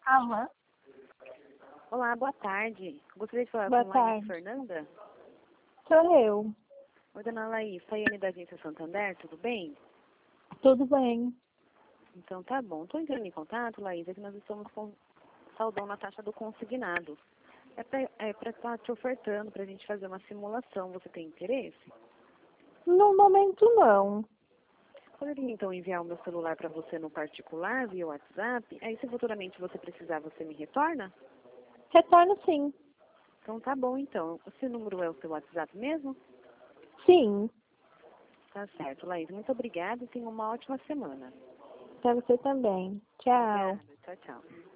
Alô? Olá, boa tarde. Gostaria de falar Boa com tarde. Laís Fernanda. Sou eu. Oi, dona Laís, Taiane da Agência Santander, tudo bem? Tudo bem? Então tá bom. Estou entrando em contato, Laís, é que nós estamos com saldão na taxa do consignado. É para estar te ofertando para a gente fazer uma simulação. Você tem interesse? No momento, não. Poderia então enviar o meu celular para você no particular, via WhatsApp? Aí se futuramente você precisar, você me retorna? Retorno sim. Então tá bom então. Esse número é o seu WhatsApp mesmo? Sim. Tá certo, Laís. Muito obrigada e tenha uma ótima semana. Pra você também. Tchau. Obrigada. Tchau, tchau.